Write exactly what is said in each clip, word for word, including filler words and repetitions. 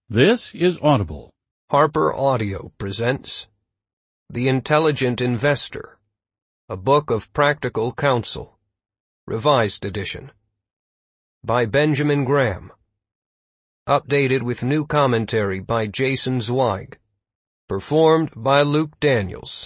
This is Audible. Harper Audio presents The Intelligent Investor, a Book of Practical Counsel, Revised Edition, by Benjamin Graham, updated with new commentary by Jason Zweig, performed by Luke Daniels.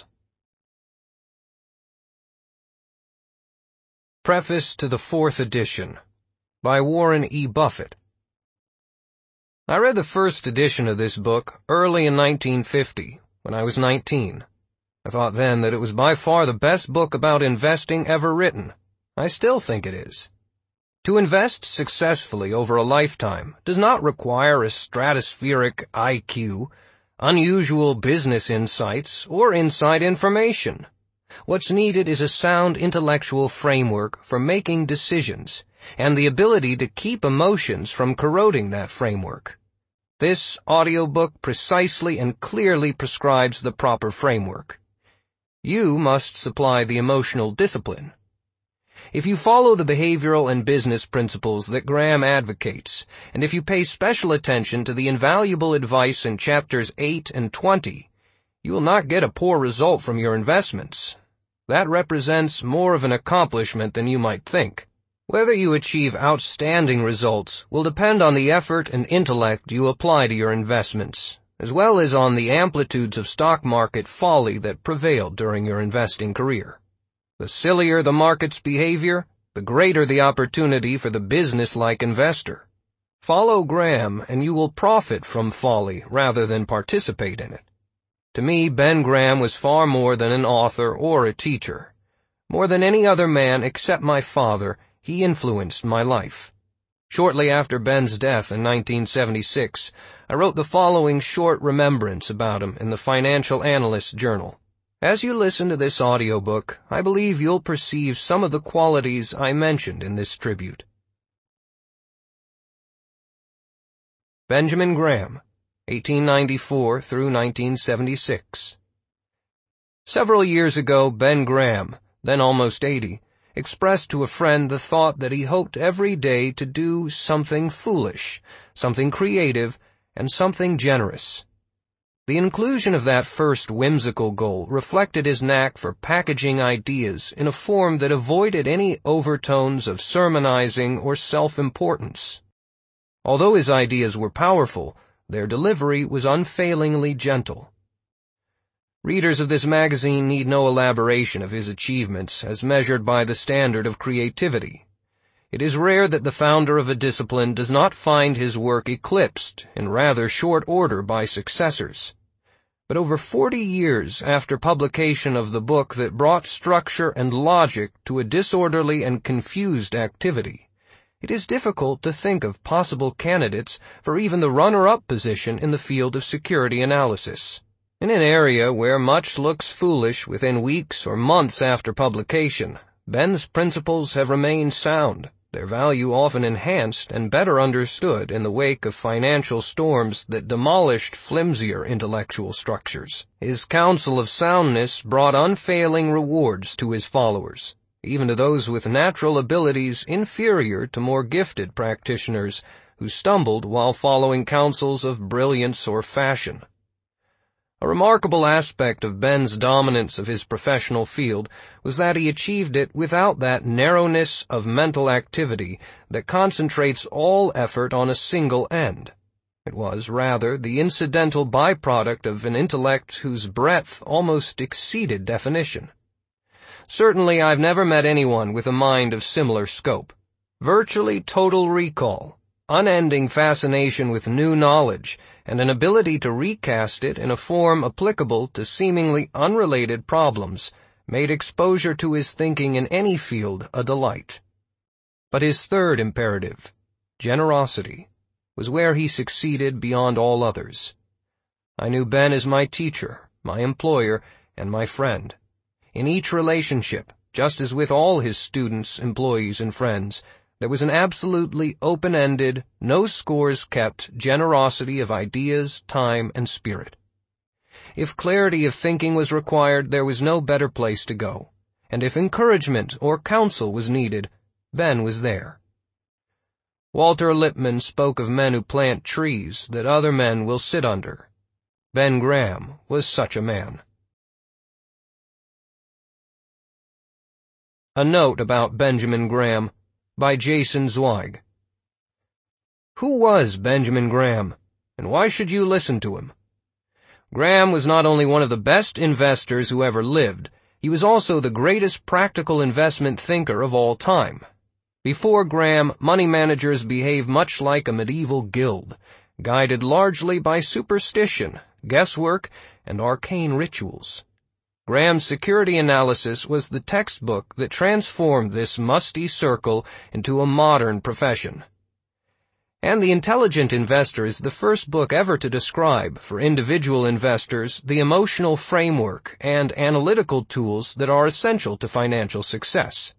Preface to the Fourth Edition, by Warren E. Buffett. I read the first edition of this book early in nineteen fifty, when I was nineteen. I thought then that it was by far the best book about investing ever written. I still think it is. To invest successfully over a lifetime does not require a stratospheric I Q, unusual business insights, or inside information. What's needed is a sound intellectual framework for making decisions, and the ability to keep emotions from corroding that framework. This audiobook precisely and clearly prescribes the proper framework. You must supply the emotional discipline. If you follow the behavioral and business principles that Graham advocates, and if you pay special attention to the invaluable advice in chapters eight and twenty, you will not get a poor result from your investments. That represents more of an accomplishment than you might think. Whether you achieve outstanding results will depend on the effort and intellect you apply to your investments, as well as on the amplitudes of stock market folly that prevailed during your investing career. The sillier the market's behavior, the greater the opportunity for the business-like investor. Follow Graham and you will profit from folly rather than participate in it. To me, Ben Graham was far more than an author or a teacher. More than any other man except my father, he influenced my life. Shortly after Ben's death in nineteen seventy-six, I wrote the following short remembrance about him in the Financial Analyst Journal. As you listen to this audiobook, I believe you'll perceive some of the qualities I mentioned in this tribute. Benjamin Graham, eighteen ninety-four through nineteen seventy-six. Several years ago, Ben Graham, then almost eighty, expressed to a friend the thought that he hoped every day to do something foolish, something creative, and something generous. The inclusion of that first whimsical goal reflected his knack for packaging ideas in a form that avoided any overtones of sermonizing or self-importance. Although his ideas were powerful, their delivery was unfailingly gentle. Readers of this magazine need no elaboration of his achievements as measured by the standard of creativity. It is rare that the founder of a discipline does not find his work eclipsed in rather short order by successors. But over forty years after publication of the book that brought structure and logic to a disorderly and confused activity, it is difficult to think of possible candidates for even the runner-up position in the field of security analysis. In an area where much looks foolish within weeks or months after publication, Ben's principles have remained sound, their value often enhanced and better understood in the wake of financial storms that demolished flimsier intellectual structures. His counsel of soundness brought unfailing rewards to his followers, even to those with natural abilities inferior to more gifted practitioners who stumbled while following counsels of brilliance or fashion. A remarkable aspect of Ben's dominance of his professional field was that he achieved it without that narrowness of mental activity that concentrates all effort on a single end. It was, rather, the incidental byproduct of an intellect whose breadth almost exceeded definition. Certainly I've never met anyone with a mind of similar scope. Virtually total recall, unending fascination with new knowledge, and an ability to recast it in a form applicable to seemingly unrelated problems made exposure to his thinking in any field a delight. But his third imperative, generosity, was where he succeeded beyond all others. I knew Ben as my teacher, my employer, and my friend. In each relationship, just as with all his students, employees, and friends, there was an absolutely open-ended, no-scores-kept generosity of ideas, time, and spirit. If clarity of thinking was required, there was no better place to go, and if encouragement or counsel was needed, Ben was there. Walter Lippmann spoke of men who plant trees that other men will sit under. Ben Graham was such a man. A Note About Benjamin Graham by Jason Zweig. Who was Benjamin Graham, and why should you listen to him? Graham was not only one of the best investors who ever lived, he was also the greatest practical investment thinker of all time. Before Graham, money managers behaved much like a medieval guild, guided largely by superstition, guesswork, and arcane rituals. Graham's security analysis was the textbook that transformed this musty circle into a modern profession. And The Intelligent Investor is the first book ever to describe, for individual investors, the emotional framework and analytical tools that are essential to financial success.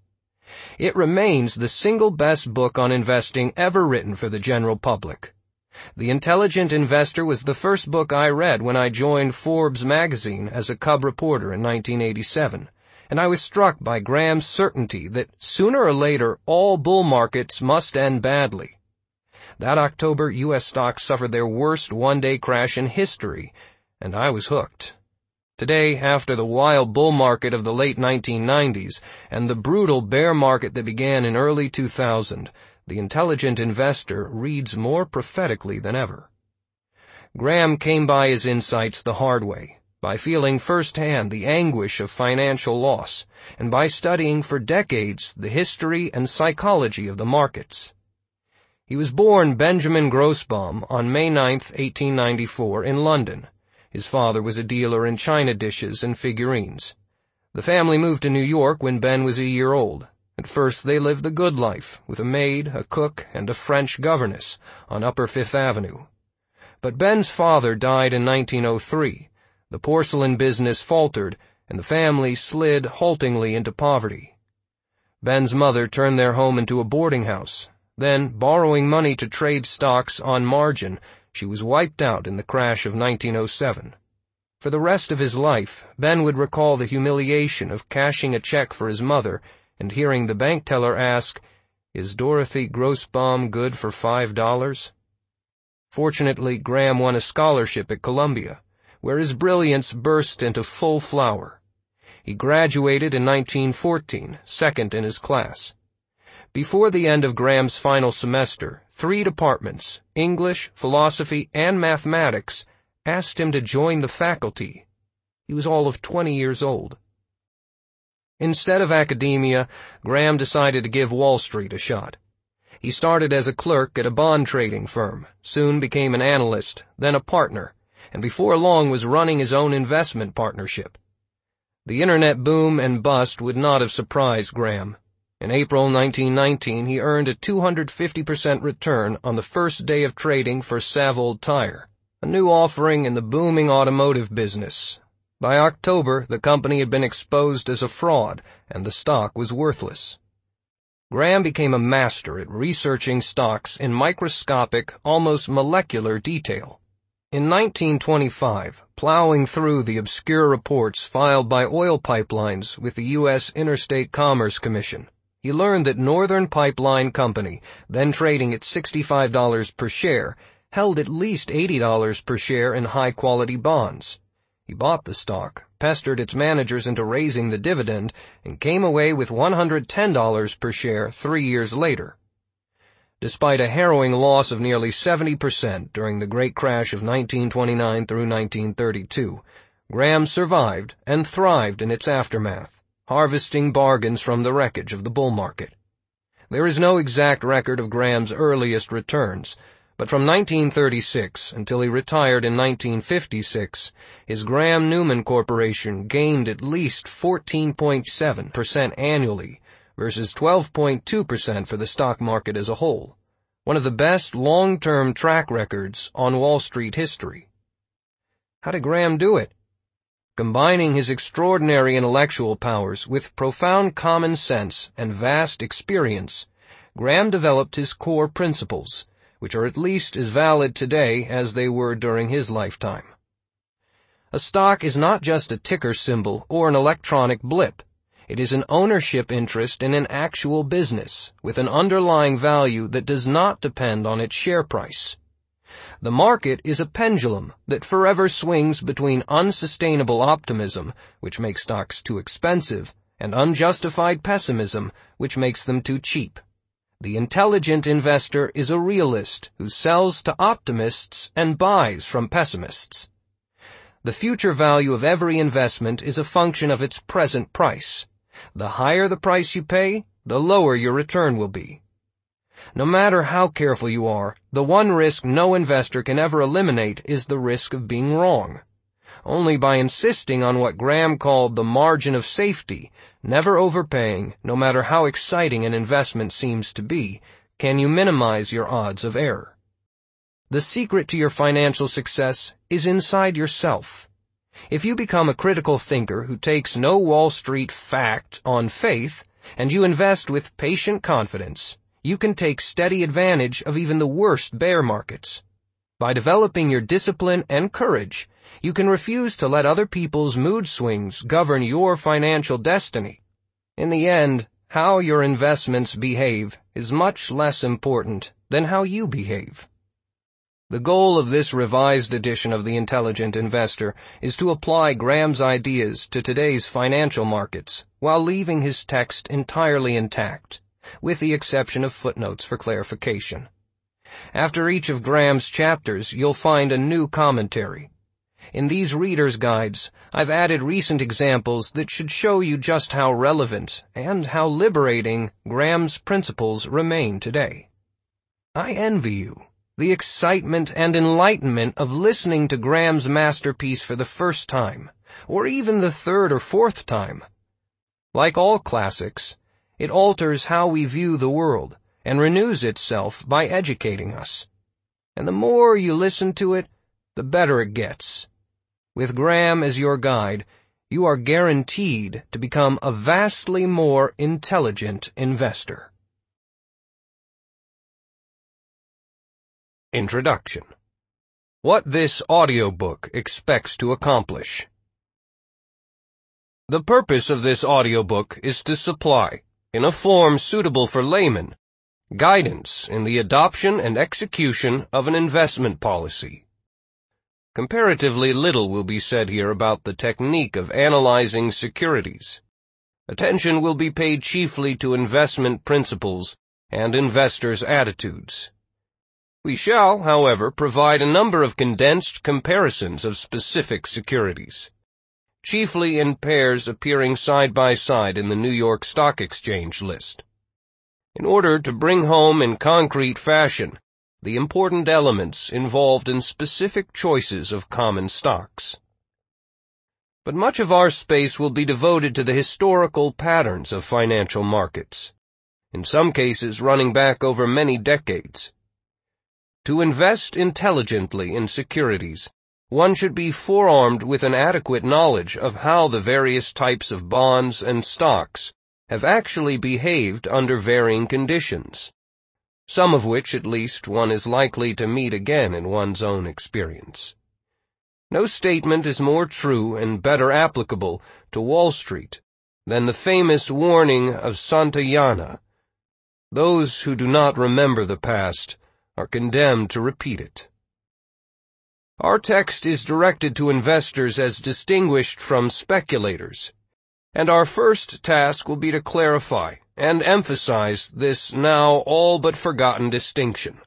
It remains the single best book on investing ever written for the general public. The Intelligent Investor was the first book I read when I joined Forbes magazine as a cub reporter in nineteen eighty-seven, and I was struck by Graham's certainty that sooner or later all bull markets must end badly. That October, U S stocks suffered their worst one-day crash in history, and I was hooked. Today, after the wild bull market of the late nineteen nineties and the brutal bear market that began in early two thousand, The Intelligent Investor reads more prophetically than ever. Graham came by his insights the hard way, by feeling firsthand the anguish of financial loss, and by studying for decades the history and psychology of the markets. He was born Benjamin Grossbaum on May ninth, eighteen ninety-four, in London. His father was a dealer in china dishes and figurines. The family moved to New York when Ben was a year old. At first they lived the good life, with a maid, a cook, and a French governess, on Upper Fifth Avenue. But Ben's father died in nineteen oh three. The porcelain business faltered, and the family slid haltingly into poverty. Ben's mother turned their home into a boarding house. Then, borrowing money to trade stocks on margin, she was wiped out in the crash of nineteen oh seven. For the rest of his life, Ben would recall the humiliation of cashing a check for his mother and hearing the bank teller ask, "Is Dorothy Grossbaum good for five dollars?" Fortunately, Graham won a scholarship at Columbia, where his brilliance burst into full flower. He graduated in nineteen fourteen, second in his class. Before the end of Graham's final semester, three departments, English, philosophy, and mathematics, asked him to join the faculty. He was all of twenty years old. Instead of academia, Graham decided to give Wall Street a shot. He started as a clerk at a bond trading firm, soon became an analyst, then a partner, and before long was running his own investment partnership. The internet boom and bust would not have surprised Graham. In April nineteen nineteen, he earned a two hundred fifty percent return on the first day of trading for Savold Tire, a new offering in the booming automotive business. By October, the company had been exposed as a fraud, and the stock was worthless. Graham became a master at researching stocks in microscopic, almost molecular detail. In nineteen twenty-five, plowing through the obscure reports filed by oil pipelines with the U S Interstate Commerce Commission, he learned that Northern Pipeline Company, then trading at sixty-five dollars per share, held at least eighty dollars per share in high-quality bonds. He bought the stock, pestered its managers into raising the dividend, and came away with one hundred ten dollars per share three years later. Despite a harrowing loss of nearly seventy percent during the great crash of nineteen twenty-nine through nineteen thirty-two, Graham survived and thrived in its aftermath, harvesting bargains from the wreckage of the bull market. There is no exact record of Graham's earliest returns, but from nineteen thirty-six until he retired in nineteen fifty-six, his Graham-Newman Corporation gained at least fourteen point seven percent annually versus twelve point two percent for the stock market as a whole, one of the best long-term track records on Wall Street history. How did Graham do it? Combining his extraordinary intellectual powers with profound common sense and vast experience, Graham developed his core principles, which are at least as valid today as they were during his lifetime. A stock is not just a ticker symbol or an electronic blip. It is an ownership interest in an actual business, with an underlying value that does not depend on its share price. The market is a pendulum that forever swings between unsustainable optimism, which makes stocks too expensive, and unjustified pessimism, which makes them too cheap. The intelligent investor is a realist who sells to optimists and buys from pessimists. The future value of every investment is a function of its present price. The higher the price you pay, the lower your return will be. No matter how careful you are, the one risk no investor can ever eliminate is the risk of being wrong. Only by insisting on what Graham called the margin of safety, never overpaying, no matter how exciting an investment seems to be, can you minimize your odds of error. The secret to your financial success is inside yourself. If you become a critical thinker who takes no Wall Street fact on faith, and you invest with patient confidence, you can take steady advantage of even the worst bear markets. By developing your discipline and courage, you can refuse to let other people's mood swings govern your financial destiny. In the end, how your investments behave is much less important than how you behave. The goal of this revised edition of The Intelligent Investor is to apply Graham's ideas to today's financial markets while leaving his text entirely intact, with the exception of footnotes for clarification. After each of Graham's chapters, you'll find a new commentary. In these reader's guides, I've added recent examples that should show you just how relevant and how liberating Graham's principles remain today. I envy you the excitement and enlightenment of listening to Graham's masterpiece for the first time, or even the third or fourth time. Like all classics, it alters how we view the world and renews itself by educating us. And the more you listen to it, the better it gets. With Graham as your guide, you are guaranteed to become a vastly more intelligent investor. Introduction. What this audiobook expects to accomplish. The purpose of this audiobook is to supply, in a form suitable for laymen, guidance in the adoption and execution of an investment policy. Comparatively little will be said here about the technique of analyzing securities. Attention will be paid chiefly to investment principles and investors' attitudes. We shall, however, provide a number of condensed comparisons of specific securities, chiefly in pairs appearing side by side in the New York Stock Exchange list, in order to bring home in concrete fashion the important elements involved in specific choices of common stocks. But much of our space will be devoted to the historical patterns of financial markets, in some cases running back over many decades. To invest intelligently in securities, one should be forearmed with an adequate knowledge of how the various types of bonds and stocks have actually behaved under varying conditions, some of which at least one is likely to meet again in one's own experience. No statement is more true and better applicable to Wall Street than the famous warning of Santayana: those who do not remember the past are condemned to repeat it. Our text is directed to investors as distinguished from speculators, and our first task will be to clarify and emphasize this now all but forgotten distinction.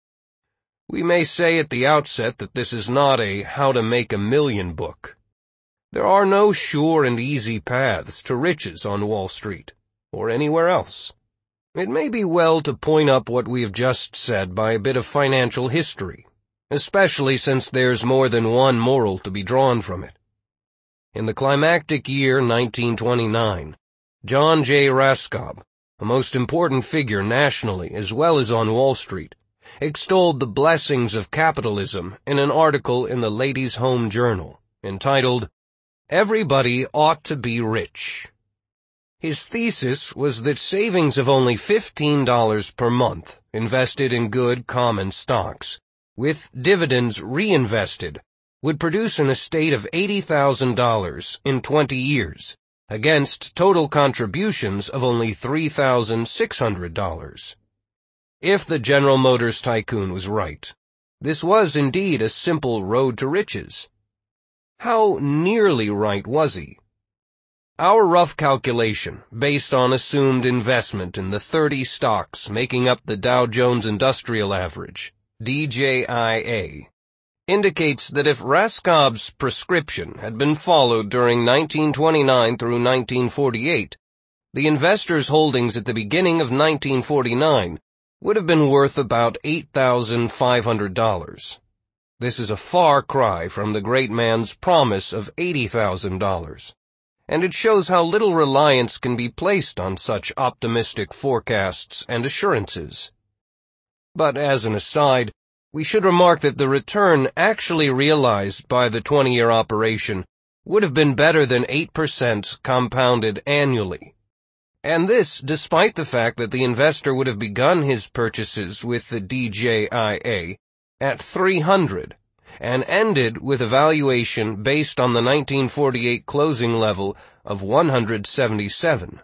We may say at the outset that this is not a how to make a million book. There are no sure and easy paths to riches on Wall Street, or anywhere else. It may be well to point up what we have just said by a bit of financial history, especially since there's more than one moral to be drawn from it. In the climactic year nineteen twenty-nine, John J. Raskob, a most important figure nationally as well as on Wall Street, extolled the blessings of capitalism in an article in the Ladies' Home Journal, entitled, "Everybody Ought to Be Rich." His thesis was that savings of only fifteen dollars per month invested in good common stocks, with dividends reinvested, would produce an estate of eighty thousand dollars in twenty years, against total contributions of only three thousand six hundred dollars. If the General Motors tycoon was right, this was indeed a simple road to riches. How nearly right was he? Our rough calculation, based on assumed investment in the thirty stocks making up the Dow Jones Industrial Average, D J I A, indicates that if Raskob's prescription had been followed during nineteen twenty-nine through nineteen forty-eight, the investors' holdings at the beginning of nineteen forty-nine would have been worth about eight thousand five hundred dollars. This is a far cry from the great man's promise of eighty thousand dollars, and it shows how little reliance can be placed on such optimistic forecasts and assurances. But as an aside, we should remark that the return actually realized by the twenty-year operation would have been better than eight percent compounded annually. And this despite the fact that the investor would have begun his purchases with the D J I A at three hundred and ended with a valuation based on the nineteen forty-eight closing level of one hundred seventy-seven.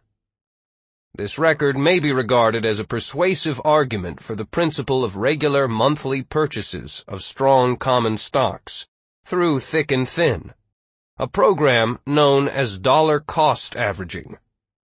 This record may be regarded as a persuasive argument for the principle of regular monthly purchases of strong common stocks through thick and thin, a program known as dollar cost averaging.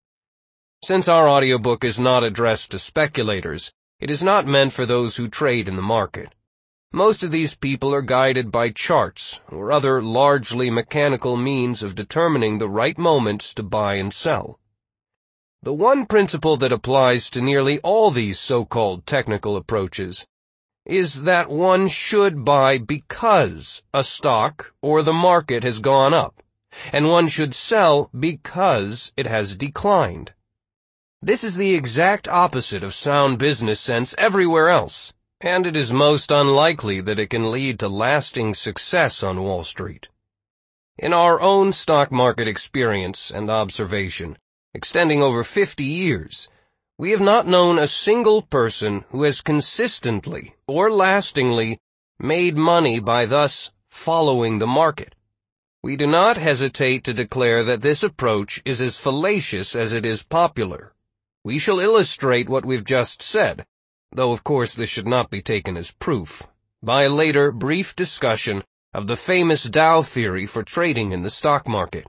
Since our audiobook is not addressed to speculators, it is not meant for those who trade in the market. Most of these people are guided by charts or other largely mechanical means of determining the right moments to buy and sell. The one principle that applies to nearly all these so-called technical approaches is that one should buy because a stock or the market has gone up, and one should sell because it has declined. This is the exact opposite of sound business sense everywhere else, and it is most unlikely that it can lead to lasting success on Wall Street. In our own stock market experience and observation, extending over fifty years, we have not known a single person who has consistently or lastingly made money by thus following the market. We do not hesitate to declare that this approach is as fallacious as it is popular. We shall illustrate what we've just said, though of course this should not be taken as proof, by a later brief discussion of the famous Dow theory for trading in the stock market.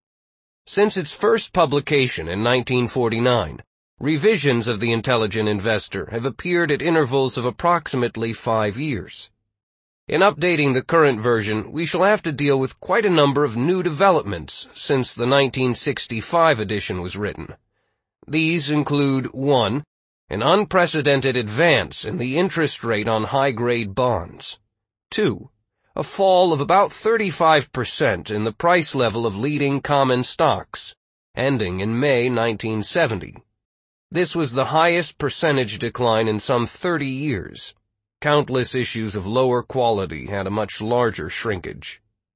Since its first publication in nineteen forty-nine, revisions of The Intelligent Investor have appeared at intervals of approximately five years. In updating the current version, we shall have to deal with quite a number of new developments since the nineteen sixty-five edition was written. These include one An unprecedented advance in the interest rate on high-grade bonds. two A fall of about thirty-five percent in the price level of leading common stocks, ending in May nineteen seventy. This was the highest percentage decline in some thirty years. Countless issues of lower quality had a much larger shrinkage.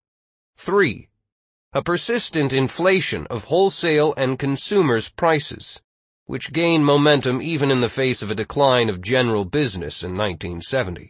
three A persistent inflation of wholesale and consumers' prices, which gained momentum even in the face of a decline of general business in nineteen seventy.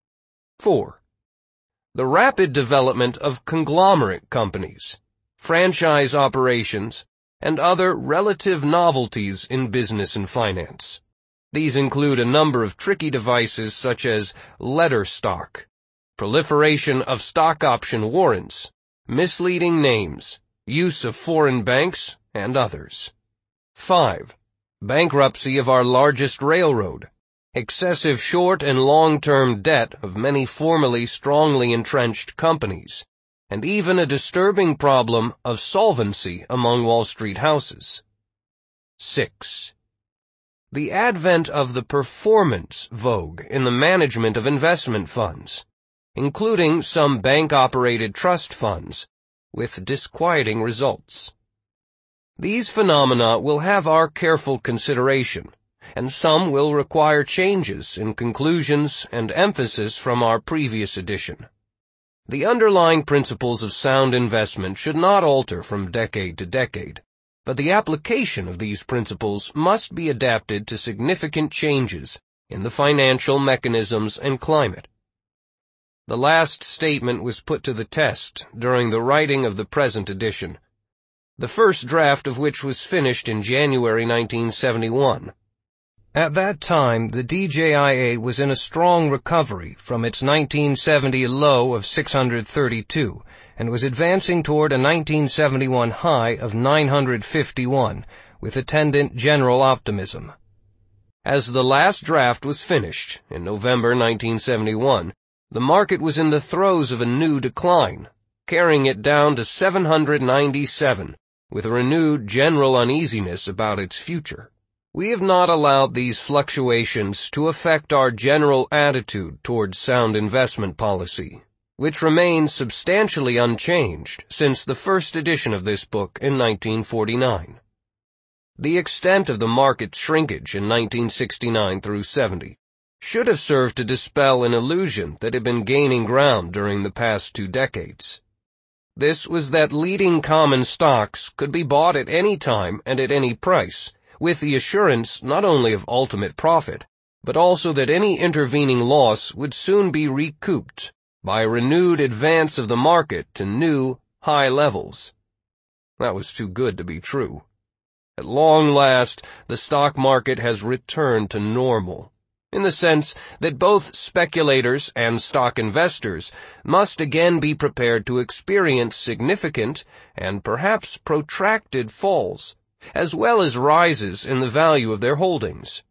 four The rapid development of conglomerate companies, franchise operations, and other relative novelties in business and finance. These include a number of tricky devices such as letter stock, proliferation of stock option warrants, misleading names, use of foreign banks, and others. five Bankruptcy of our largest railroad, excessive short and long-term debt of many formerly strongly entrenched companies, and even a disturbing problem of solvency among Wall Street houses. six The advent of the performance vogue in the management of investment funds, including some bank-operated trust funds, with disquieting results. These phenomena will have our careful consideration, and some will require changes in conclusions and emphasis from our previous edition. The underlying principles of sound investment should not alter from decade to decade, but the application of these principles must be adapted to significant changes in the financial mechanisms and climate. The last statement was put to the test during the writing of the present edition. the first draft of which was finished in January nineteen seventy-one. At that time, the D J I A was in a strong recovery from its nineteen seventy low of six hundred thirty-two and was advancing toward a nineteen seventy-one high of nine hundred fifty-one, with attendant general optimism. As the last draft was finished in November nineteen seventy-one, the market was in the throes of a new decline, carrying it down to seven hundred ninety-seven, with a renewed general uneasiness about its future. We have not allowed these fluctuations to affect our general attitude towards sound investment policy, which remains substantially unchanged since the first edition of this book in nineteen forty-nine. The extent of the market shrinkage in nineteen sixty-nine through seventy should have served to dispel an illusion that had been gaining ground during the past two decades. This was that leading common stocks could be bought at any time and at any price, with the assurance not only of ultimate profit, but also that any intervening loss would soon be recouped by a renewed advance of the market to new, high levels. That was too good to be true. At long last, the stock market has returned to normal, in the sense that both speculators and stock investors must again be prepared to experience significant and perhaps protracted falls, as well as rises in the value of their holdings.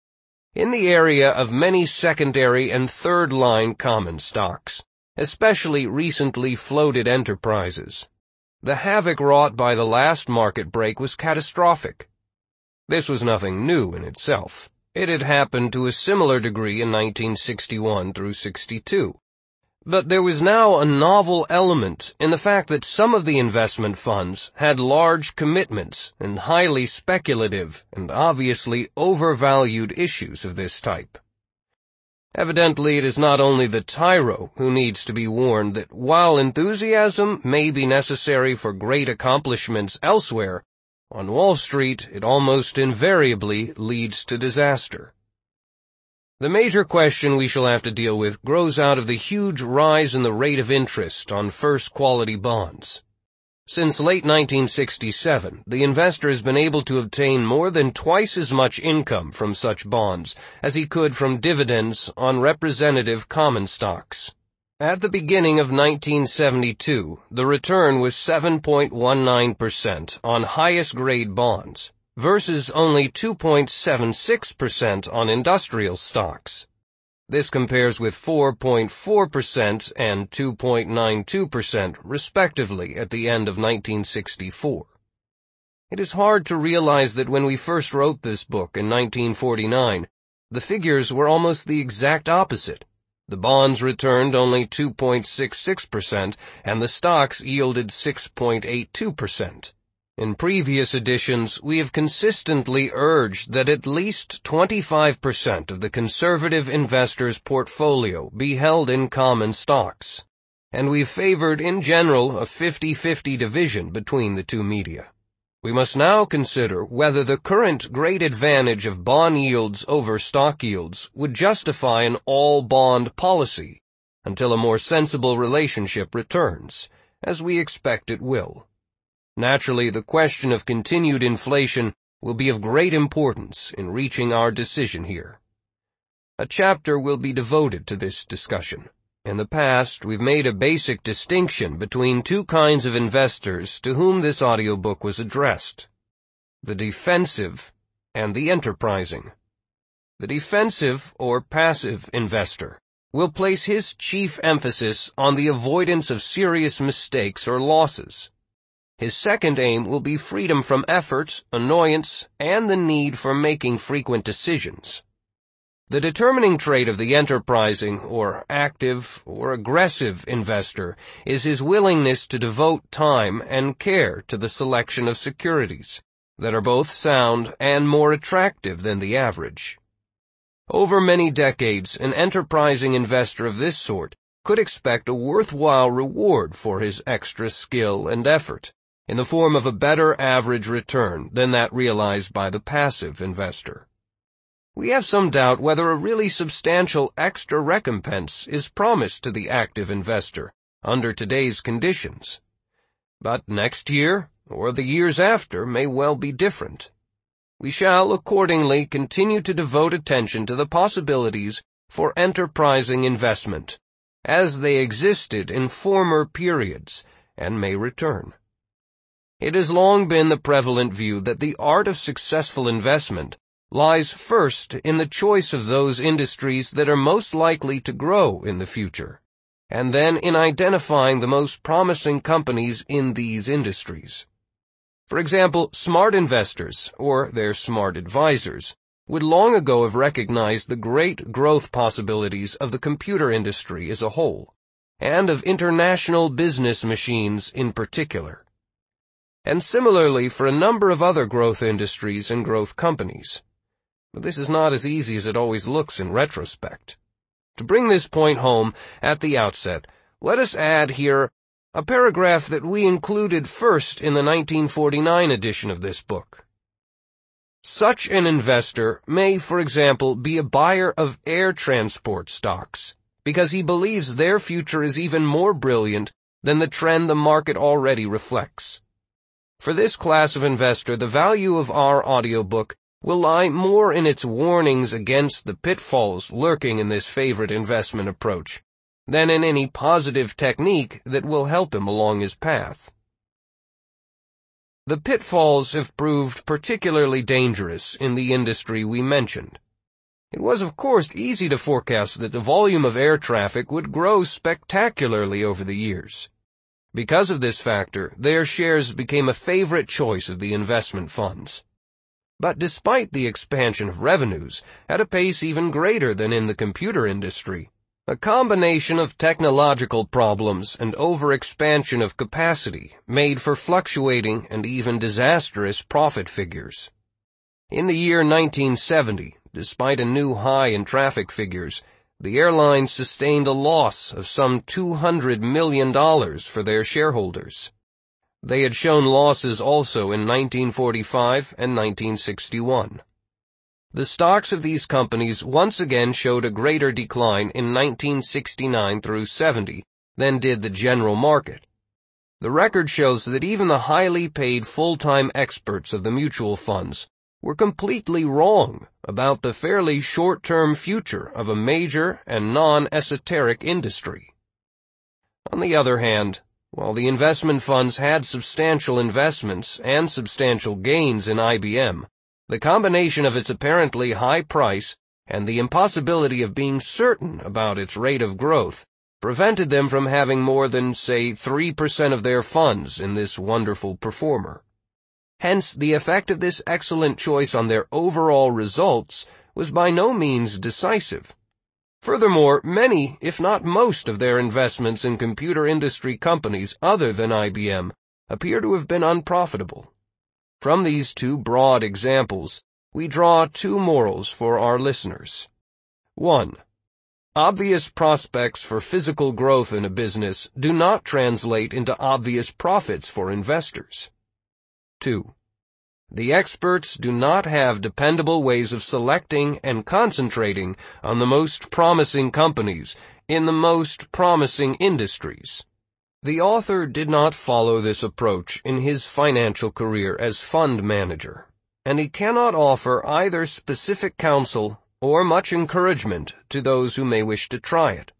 In the area of many secondary and third-line common stocks, especially recently floated enterprises, the havoc wrought by the last market break was catastrophic. This was nothing new in itself. It had happened to a similar degree in nineteen sixty-one through sixty-two. But there was now a novel element in the fact that some of the investment funds had large commitments and highly speculative and obviously overvalued issues of this type. Evidently, it is not only the tyro who needs to be warned that while enthusiasm may be necessary for great accomplishments elsewhere, on Wall Street it almost invariably leads to disaster. The major question we shall have to deal with grows out of the huge rise in the rate of interest on first-quality bonds. Since late nineteen sixty-seven, the investor has been able to obtain more than twice as much income from such bonds as he could from dividends on representative common stocks. At the beginning of nineteen seventy-two, the return was seven point one nine percent on highest-grade bonds, versus only two point seven six percent on industrial stocks. This compares with four point four percent and two point nine two percent, respectively, at the end of nineteen sixty-four. It is hard to realize that when we first wrote this book in nineteen forty-nine, the figures were almost the exact opposite. The bonds returned only two point six six percent, and the stocks yielded six point eight two percent. In previous editions, we have consistently urged that at least twenty-five percent of the conservative investor's portfolio be held in common stocks, and we've favored in general a fifty-fifty division between the two media. We must now consider whether the current great advantage of bond yields over stock yields would justify an all-bond policy until a more sensible relationship returns, as we expect it will. Naturally, the question of continued inflation will be of great importance in reaching our decision here. A chapter will be devoted to this discussion. In the past, we've made a basic distinction between two kinds of investors to whom this audiobook was addressed: the defensive and the enterprising. The defensive or passive investor will place his chief emphasis on the avoidance of serious mistakes or losses. His second aim will be freedom from effort, annoyance, and the need for making frequent decisions. The determining trait of the enterprising, or active, or aggressive investor is his willingness to devote time and care to the selection of securities that are both sound and more attractive than the average. Over many decades, an enterprising investor of this sort could expect a worthwhile reward for his extra skill and effort, in the form of a better average return than that realized by the passive investor. We have some doubt whether a really substantial extra recompense is promised to the active investor under today's conditions. But next year, or the years after may well be different. We shall, accordingly, continue to devote attention to the possibilities for enterprising investment, as they existed in former periods, and may return. It has long been the prevalent view that the art of successful investment lies first in the choice of those industries that are most likely to grow in the future, and then in identifying the most promising companies in these industries. For example, smart investors, or their smart advisors, would long ago have recognized the great growth possibilities of the computer industry as a whole, and of international business machines in particular. And similarly for a number of other growth industries and growth companies. But this is not as easy as it always looks in retrospect. To bring this point home at the outset, let us add here a paragraph that we included first in the nineteen forty-nine edition of this book. Such an investor may, for example, be a buyer of air transport stocks, because he believes their future is even more brilliant than the trend the market already reflects. For this class of investor, the value of our audiobook will lie more in its warnings against the pitfalls lurking in this favorite investment approach, than in any positive technique that will help him along his path. The pitfalls have proved particularly dangerous in the industry we mentioned. It was, of course, easy to forecast that the volume of air traffic would grow spectacularly over the years. Because of this factor, their shares became a favorite choice of the investment funds. But despite the expansion of revenues, at a pace even greater than in the computer industry, a combination of technological problems and overexpansion of capacity made for fluctuating and even disastrous profit figures. In the year nineteen seventy, despite a new high in traffic figures, the airlines sustained a loss of some two hundred million dollars for their shareholders. They had shown losses also in nineteen forty-five and nineteen sixty-one. The stocks of these companies once again showed a greater decline in nineteen sixty-nine through seventy than did the general market. The record shows that even the highly paid full-time experts of the mutual funds were completely wrong about the fairly short-term future of a major and non-esoteric industry. On the other hand, while the investment funds had substantial investments and substantial gains in I B M, the combination of its apparently high price and the impossibility of being certain about its rate of growth prevented them from having more than, say, three percent of their funds in this wonderful performer. Hence, the effect of this excellent choice on their overall results was by no means decisive. Furthermore, many, if not most, of their investments in computer industry companies other than I B M appear to have been unprofitable. From these two broad examples, we draw two morals for our listeners. One, obvious prospects for physical growth in a business do not translate into obvious profits for investors. Two, the experts do not have dependable ways of selecting and concentrating on the most promising companies in the most promising industries. The author did not follow this approach in his financial career as fund manager, and he cannot offer either specific counsel or much encouragement to those who may wish to try it.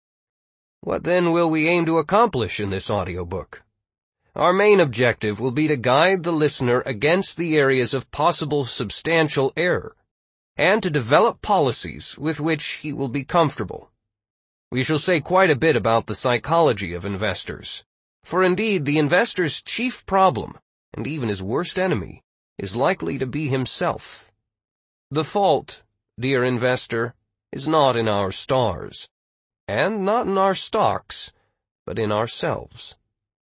What then will we aim to accomplish in this audiobook? Our main objective will be to guide the listener against the areas of possible substantial error, and to develop policies with which he will be comfortable. We shall say quite a bit about the psychology of investors, for indeed the investor's chief problem, and even his worst enemy, is likely to be himself. The fault, dear investor, is not in our stars, and not in our stocks, but in ourselves.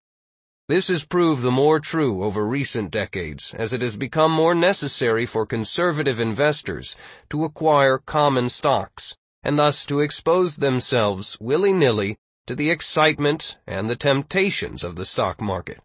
This has proved the more true over recent decades, as it has become more necessary for conservative investors to acquire common stocks, and thus to expose themselves willy-nilly to the excitement and the temptations of the stock market.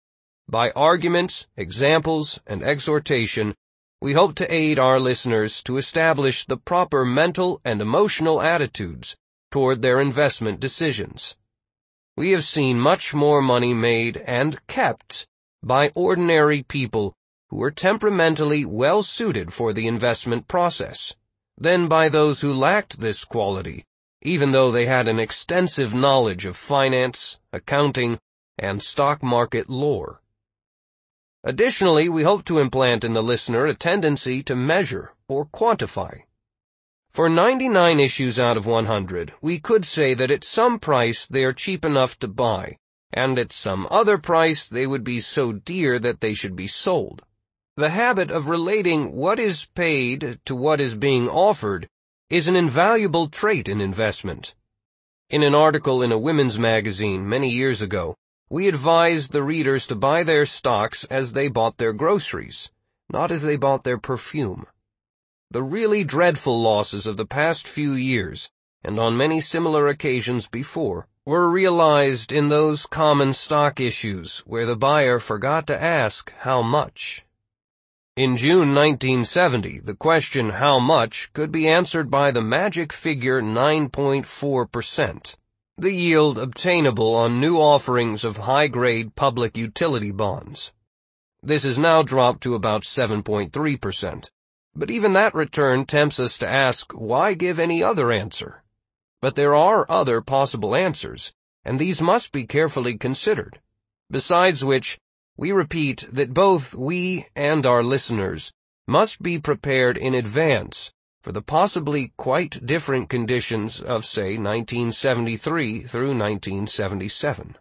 By arguments, examples, and exhortation, we hope to aid our listeners to establish the proper mental and emotional attitudes toward their investment decisions. We have seen much more money made and kept by ordinary people who were temperamentally well suited for the investment process, than by those who lacked this quality, even though they had an extensive knowledge of finance, accounting, and stock market lore. Additionally, we hope to implant in the listener a tendency to measure or quantify. For ninety-nine issues out of one hundred, we could say that at some price they are cheap enough to buy, and at some other price they would be so dear that they should be sold. The habit of relating what is paid to what is being offered is an invaluable trait in investment. In an article in a women's magazine many years ago, we advised the readers to buy their stocks as they bought their groceries, not as they bought their perfume. The really dreadful losses of the past few years, and on many similar occasions before, were realized in those common stock issues where the buyer forgot to ask how much. In June nineteen seventy, the question how much could be answered by the magic figure nine point four percent, the yield obtainable on new offerings of high-grade public utility bonds. This has now dropped to about seven point three percent. But even that return tempts us to ask, why give any other answer? But there are other possible answers, and these must be carefully considered. Besides which, we repeat that both we and our listeners must be prepared in advance for the possibly quite different conditions of, say, nineteen seventy-three through nineteen seventy-seven.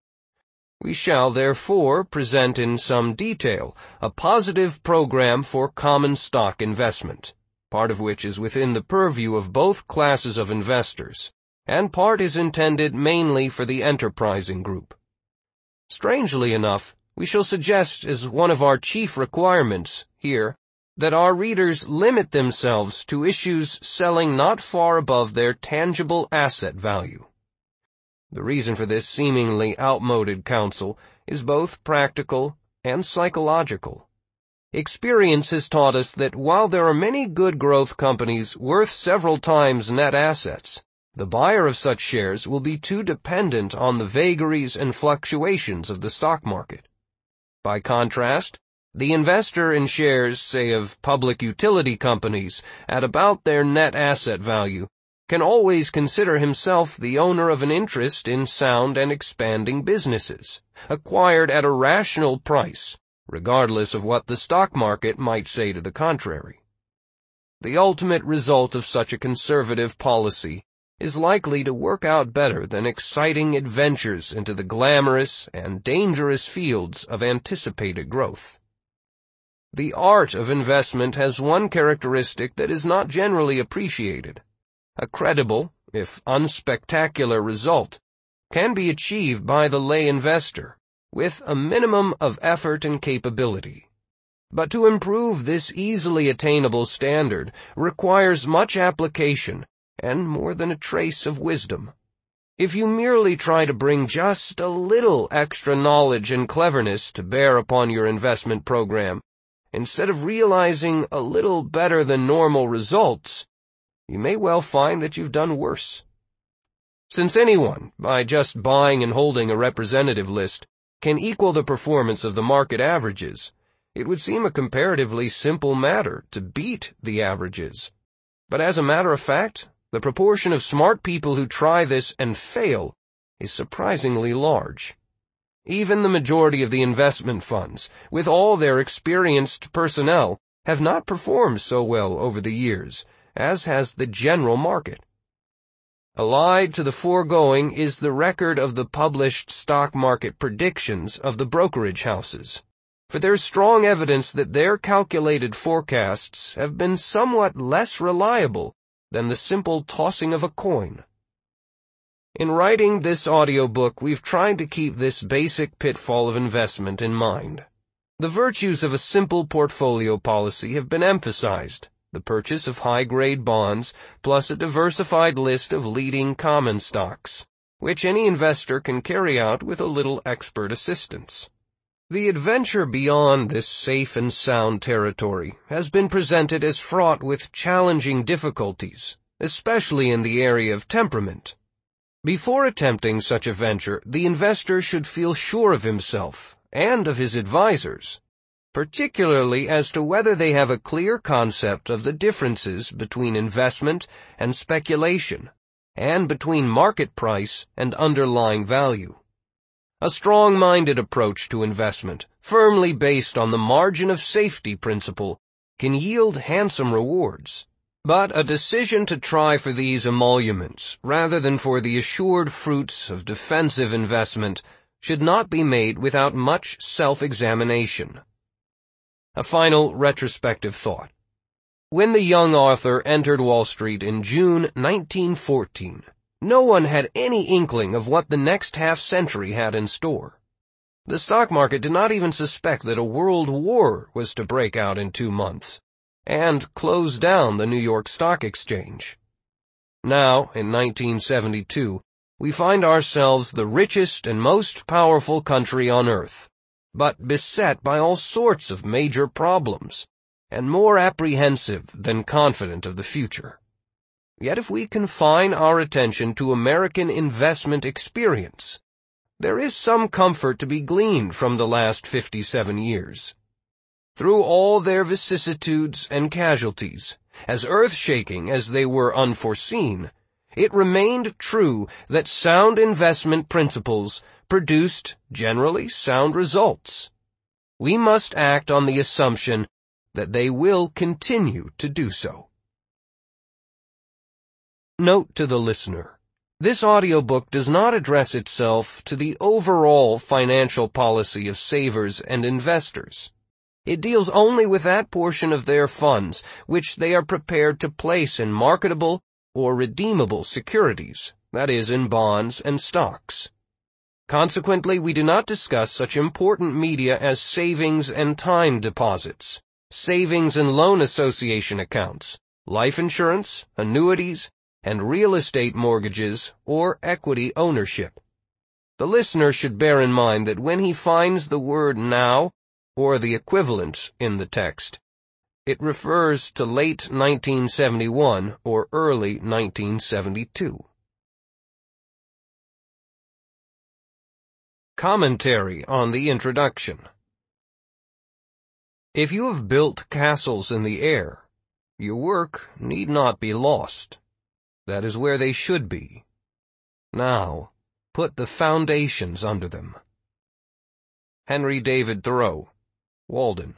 We shall, therefore, present in some detail a positive program for common stock investment, part of which is within the purview of both classes of investors, and part is intended mainly for the enterprising group. Strangely enough, we shall suggest as one of our chief requirements here that our readers limit themselves to issues selling not far above their tangible asset value. The reason for this seemingly outmoded counsel is both practical and psychological. Experience has taught us that while there are many good growth companies worth several times net assets, the buyer of such shares will be too dependent on the vagaries and fluctuations of the stock market. By contrast, the investor in shares, say of public utility companies, at about their net asset value, can always consider himself the owner of an interest in sound and expanding businesses, acquired at a rational price, regardless of what the stock market might say to the contrary. The ultimate result of such a conservative policy is likely to work out better than exciting adventures into the glamorous and dangerous fields of anticipated growth. The art of investment has one characteristic that is not generally appreciated. A credible, if unspectacular result, can be achieved by the lay investor, with a minimum of effort and capability. But to improve this easily attainable standard requires much application and more than a trace of wisdom. If you merely try to bring just a little extra knowledge and cleverness to bear upon your investment program, instead of realizing a little better than normal results, you may well find that you've done worse. Since anyone, by just buying and holding a representative list, can equal the performance of the market averages, it would seem a comparatively simple matter to beat the averages. But as a matter of fact, the proportion of smart people who try this and fail is surprisingly large. Even the majority of the investment funds, with all their experienced personnel, have not performed so well over the years, as has the general market. Allied to the foregoing is the record of the published stock market predictions of the brokerage houses, for there's strong evidence that their calculated forecasts have been somewhat less reliable than the simple tossing of a coin. In writing this audiobook, we've tried to keep this basic pitfall of investment in mind. The virtues of a simple portfolio policy have been emphasized. The purchase of high-grade bonds, plus a diversified list of leading common stocks, which any investor can carry out with a little expert assistance. The adventure beyond this safe and sound territory has been presented as fraught with challenging difficulties, especially in the area of temperament. Before attempting such a venture, the investor should feel sure of himself and of his advisors, particularly as to whether they have a clear concept of the differences between investment and speculation, and between market price and underlying value. A strong-minded approach to investment, firmly based on the margin of safety principle, can yield handsome rewards. But a decision to try for these emoluments, rather than for the assured fruits of defensive investment, should not be made without much self-examination. A final retrospective thought. When the young author entered Wall Street in June nineteen fourteen, no one had any inkling of what the next half-century had in store. The stock market did not even suspect that a world war was to break out in two months, and close down the New York Stock Exchange. Now, in nineteen seventy-two, we find ourselves the richest and most powerful country on earth, but beset by all sorts of major problems, and more apprehensive than confident of the future. Yet if we confine our attention to American investment experience, there is some comfort to be gleaned from the last fifty-seven years. Through all their vicissitudes and casualties, as earth-shaking as they were unforeseen, it remained true that sound investment principles produced generally sound results. We must act on the assumption that they will continue to do so. Note to the listener: this audiobook does not address itself to the overall financial policy of savers and investors. It deals only with that portion of their funds which they are prepared to place in marketable or redeemable securities, that is, in bonds and stocks. Consequently, we do not discuss such important media as savings and time deposits, savings and loan association accounts, life insurance, annuities, and real estate mortgages or equity ownership. The listener should bear in mind that when he finds the word now, or the equivalent in the text, it refers to late nineteen seventy-one or early nineteen seventy-two. Commentary on the introduction. If you have built castles in the air, your work need not be lost. That is where they should be. Now, put the foundations under them. Henry David Thoreau, Walden.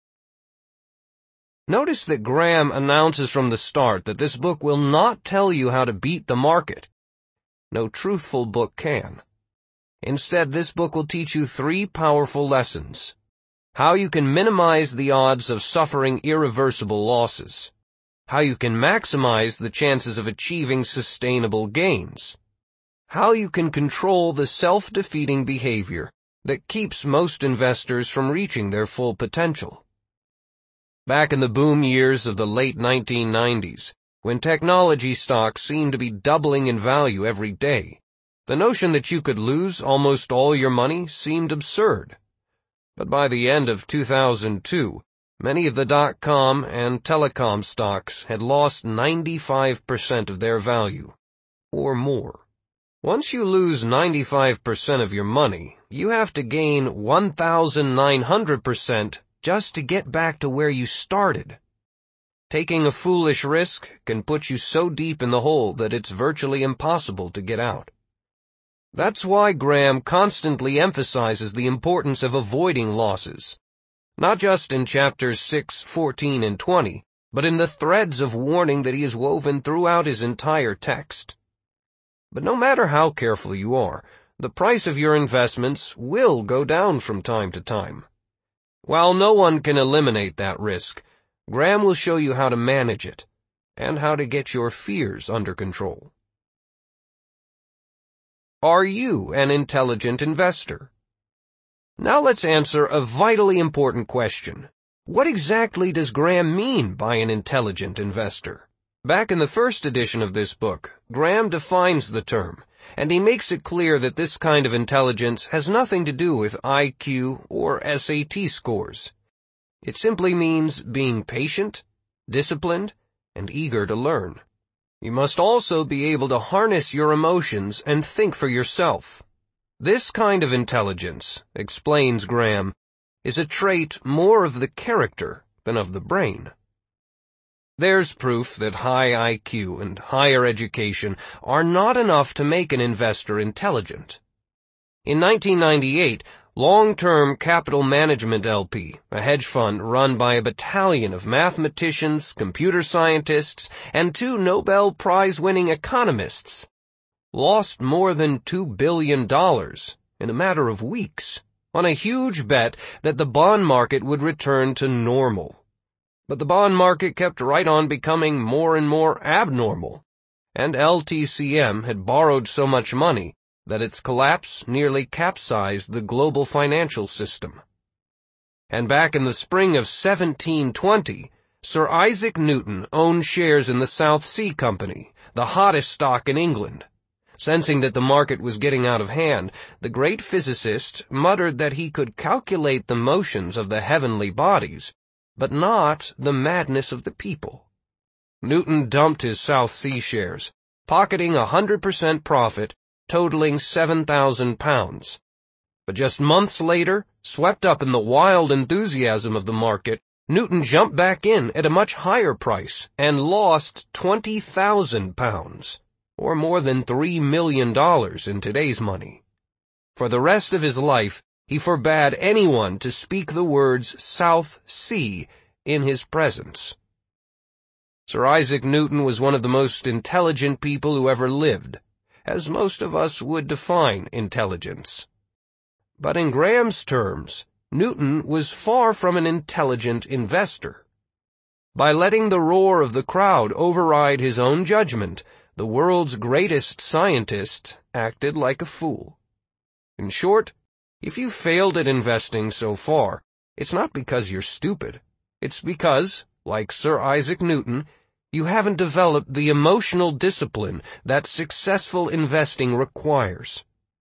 Notice that Graham announces from the start that this book will not tell you how to beat the market. No truthful book can. Instead, this book will teach you three powerful lessons: how you can minimize the odds of suffering irreversible losses, how you can maximize the chances of achieving sustainable gains, how you can control the self-defeating behavior that keeps most investors from reaching their full potential. Back in the boom years of the late nineteen nineties, when technology stocks seemed to be doubling in value every day, the notion that you could lose almost all your money seemed absurd. But by the end of two thousand two, many of the dot-com and telecom stocks had lost ninety-five percent of their value, or more. Once you lose ninety-five percent of your money, you have to gain one thousand nine hundred percent just to get back to where you started. Taking a foolish risk can put you so deep in the hole that it's virtually impossible to get out. That's why Graham constantly emphasizes the importance of avoiding losses, not just in chapters six, fourteen, and twenty, but in the threads of warning that he has woven throughout his entire text. But no matter how careful you are, the price of your investments will go down from time to time. While no one can eliminate that risk, Graham will show you how to manage it, and how to get your fears under control. Are you an intelligent investor? Now let's answer a vitally important question. What exactly does Graham mean by an intelligent investor? Back in the first edition of this book, Graham defines the term, and he makes it clear that this kind of intelligence has nothing to do with I Q or S A T scores. It simply means being patient, disciplined, and eager to learn. You must also be able to harness your emotions and think for yourself. This kind of intelligence, explains Graham, is a trait more of the character than of the brain. There's proof that high I Q and higher education are not enough to make an investor intelligent. In nineteen ninety-eight, Long-Term Capital Management L P, a hedge fund run by a battalion of mathematicians, computer scientists, and two Nobel Prize-winning economists, lost more than two billion dollars in a matter of weeks on a huge bet that the bond market would return to normal. But the bond market kept right on becoming more and more abnormal, and L T C M had borrowed so much money that its collapse nearly capsized the global financial system. And back in the spring of seventeen twenty, Sir Isaac Newton owned shares in the South Sea Company, the hottest stock in England. Sensing that the market was getting out of hand, the great physicist muttered that he could calculate the motions of the heavenly bodies, but not the madness of the people. Newton dumped his South Sea shares, pocketing a hundred percent profit, totaling seven thousand pounds. But just months later, swept up in the wild enthusiasm of the market, Newton jumped back in at a much higher price and lost twenty thousand pounds, or more than three million dollars in today's money. For the rest of his life, he forbade anyone to speak the words South Sea in his presence. Sir Isaac Newton was one of the most intelligent people who ever lived, as most of us would define intelligence. But in Graham's terms, Newton was far from an intelligent investor. By letting the roar of the crowd override his own judgment, the world's greatest scientist acted like a fool. In short, if you failed at investing so far, it's not because you're stupid. It's because, like Sir Isaac Newton, you haven't developed the emotional discipline that successful investing requires.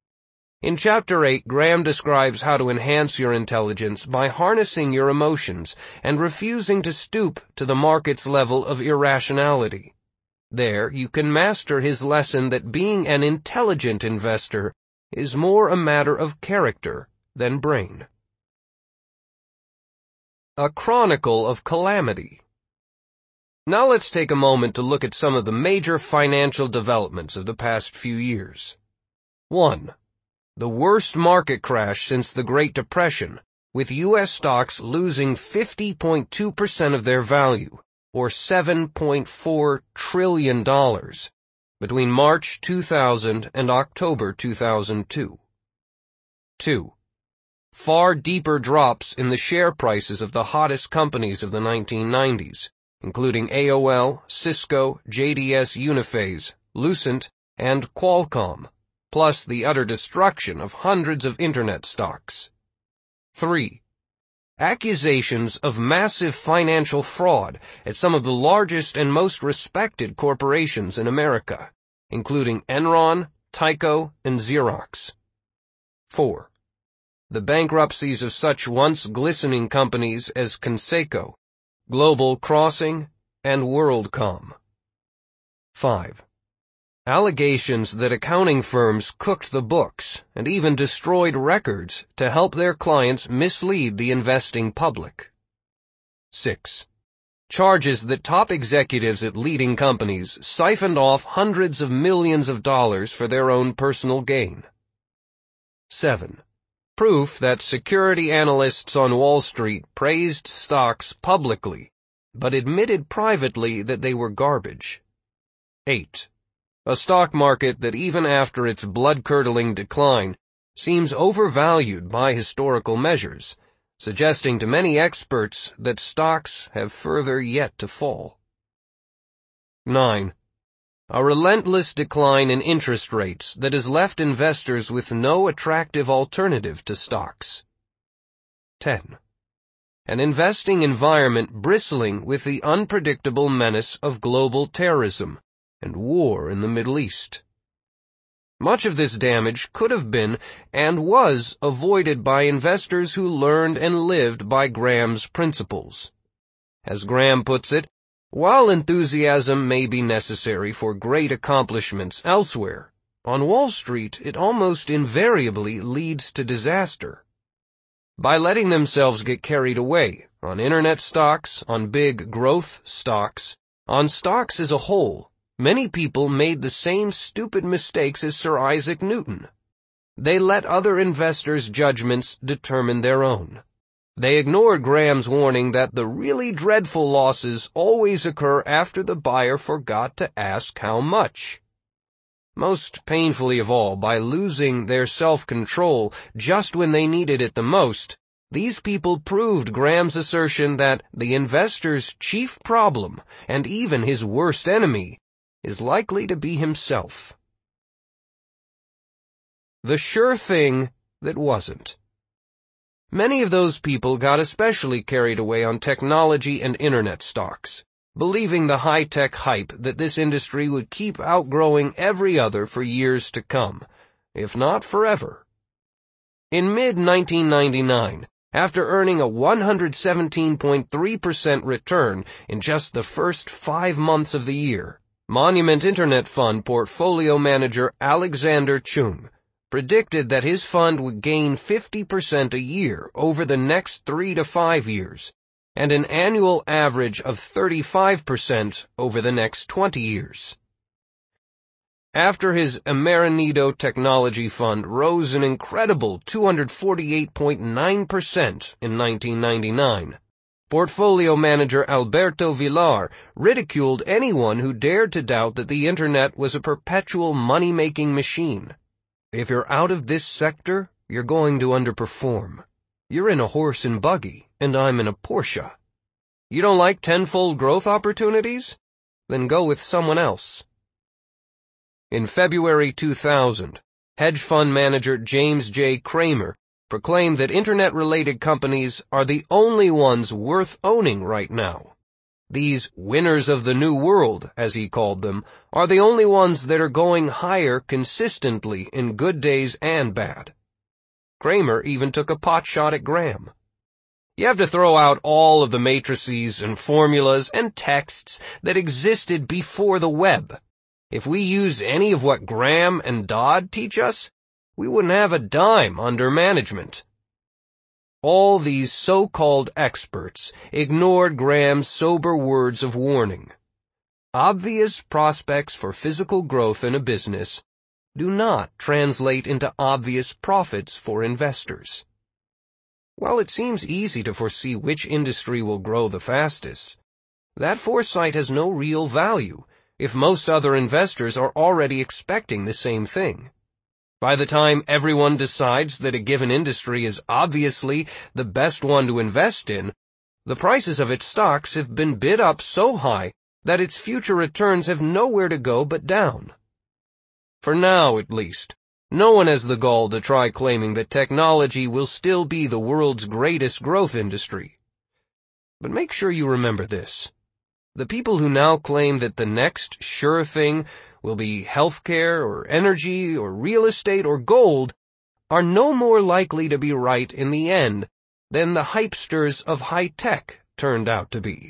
In Chapter eight, Graham describes how to enhance your intelligence by harnessing your emotions and refusing to stoop to the market's level of irrationality. There, you can master his lesson that being an intelligent investor is more a matter of character than brain. A Chronicle of Calamity. Now let's take a moment to look at some of the major financial developments of the past few years. one. The worst market crash since the Great Depression, with U S stocks losing fifty point two percent of their value, or seven point four trillion dollars, between March two thousand and October two thousand two. two. Far deeper drops in the share prices of the hottest companies of the nineteen nineties, including A O L, Cisco, J D S Uniphase, Lucent, and Qualcomm, plus the utter destruction of hundreds of internet stocks. three. Accusations of massive financial fraud at some of the largest and most respected corporations in America, including Enron, Tyco, and Xerox. four. The bankruptcies of such once glistening companies as Conseco, Global Crossing, and WorldCom. five. Allegations that accounting firms cooked the books and even destroyed records to help their clients mislead the investing public. six. Charges that top executives at leading companies siphoned off hundreds of millions of dollars for their own personal gain. seven. Proof that security analysts on Wall Street praised stocks publicly, but admitted privately that they were garbage. eight. A stock market that even after its blood-curdling decline seems overvalued by historical measures, suggesting to many experts that stocks have further yet to fall. nine. A relentless decline in interest rates that has left investors with no attractive alternative to stocks. ten. An investing environment bristling with the unpredictable menace of global terrorism and war in the Middle East. Much of this damage could have been and was avoided by investors who learned and lived by Graham's principles. As Graham puts it, while enthusiasm may be necessary for great accomplishments elsewhere, on Wall Street it almost invariably leads to disaster. By letting themselves get carried away on internet stocks, on big growth stocks, on stocks as a whole, many people made the same stupid mistakes as Sir Isaac Newton. They let other investors' judgments determine their own. They ignored Graham's warning that the really dreadful losses always occur after the buyer forgot to ask how much. Most painfully of all, by losing their self-control just when they needed it the most, these people proved Graham's assertion that the investor's chief problem, and even his worst enemy, is likely to be himself. The sure thing that wasn't. Many of those people got especially carried away on technology and internet stocks, believing the high-tech hype that this industry would keep outgrowing every other for years to come, if not forever. In mid nineteen ninety-nine, after earning a one hundred seventeen point three percent return in just the first five months of the year, Monument Internet Fund portfolio manager Alexander Chung predicted that his fund would gain fifty percent a year over the next three to five years, and an annual average of thirty-five percent over the next twenty years. After his Amerinido Technology Fund rose an incredible two hundred forty-eight point nine percent in nineteen ninety-nine, portfolio manager Alberto Villar ridiculed anyone who dared to doubt that the Internet was a perpetual money-making machine. If you're out of this sector, you're going to underperform. You're in a horse and buggy, and I'm in a Porsche. You don't like tenfold growth opportunities? Then go with someone else. In February two thousand, hedge fund manager James J. Cramer proclaimed that Internet-related companies are the only ones worth owning right now. These winners of the new world, as he called them, are the only ones that are going higher consistently in good days and bad. Cramer even took a pot shot at Graham. You have to throw out all of the matrices and formulas and texts that existed before the web. If we use any of what Graham and Dodd teach us, we wouldn't have a dime under management. All these so-called experts ignored Graham's sober words of warning. Obvious prospects for physical growth in a business do not translate into obvious profits for investors. While it seems easy to foresee which industry will grow the fastest, that foresight has no real value if most other investors are already expecting the same thing. By the time everyone decides that a given industry is obviously the best one to invest in, the prices of its stocks have been bid up so high that its future returns have nowhere to go but down. For now, at least, no one has the gall to try claiming that technology will still be the world's greatest growth industry. But make sure you remember this. The people who now claim that the next sure thing will be healthcare or energy or real estate or gold are no more likely to be right in the end than the hypesters of high-tech turned out to be.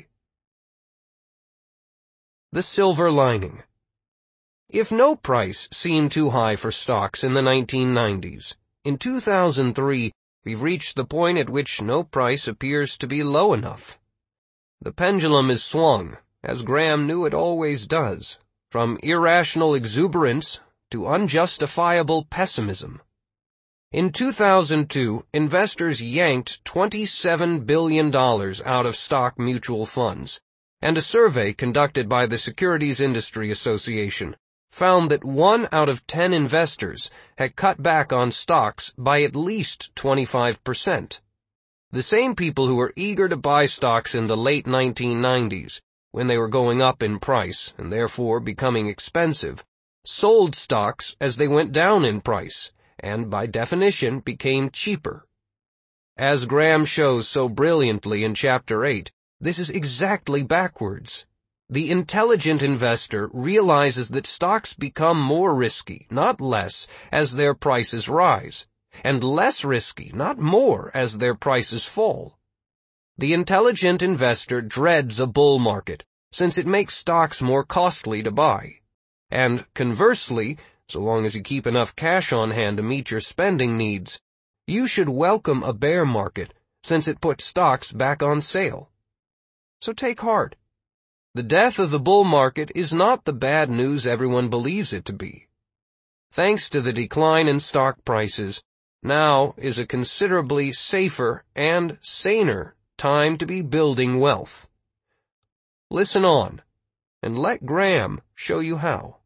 The silver lining. If no price seemed too high for stocks in the nineteen nineties, in two thousand three we've reached the point at which no price appears to be low enough. The pendulum is swung, as Graham knew it always does, from irrational exuberance to unjustifiable pessimism. In two thousand two, investors yanked twenty-seven billion dollars out of stock mutual funds, and a survey conducted by the Securities Industry Association found that one out of ten investors had cut back on stocks by at least twenty-five percent. The same people who were eager to buy stocks in the late nineteen nineties, when they were going up in price and therefore becoming expensive, sold stocks as they went down in price and by definition became cheaper. As Graham shows so brilliantly in Chapter eight, this is exactly backwards. The intelligent investor realizes that stocks become more risky, not less, as their prices rise, and less risky, not more, as their prices fall. The intelligent investor dreads a bull market, since it makes stocks more costly to buy. And, conversely, so long as you keep enough cash on hand to meet your spending needs, you should welcome a bear market, since it puts stocks back on sale. So take heart. The death of the bull market is not the bad news everyone believes it to be. Thanks to the decline in stock prices, now is a considerably safer and saner time to be building wealth. Listen on, and let Graham show you how.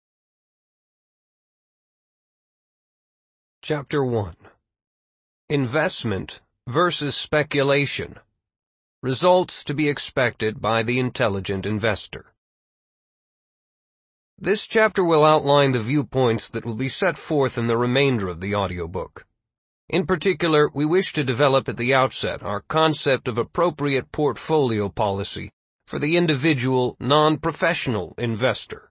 Chapter one. Investment versus Speculation. Results to be expected by the intelligent investor. This chapter will outline the viewpoints that will be set forth in the remainder of the audiobook. In particular, we wish to develop at the outset our concept of appropriate portfolio policy for the individual, non-professional investor.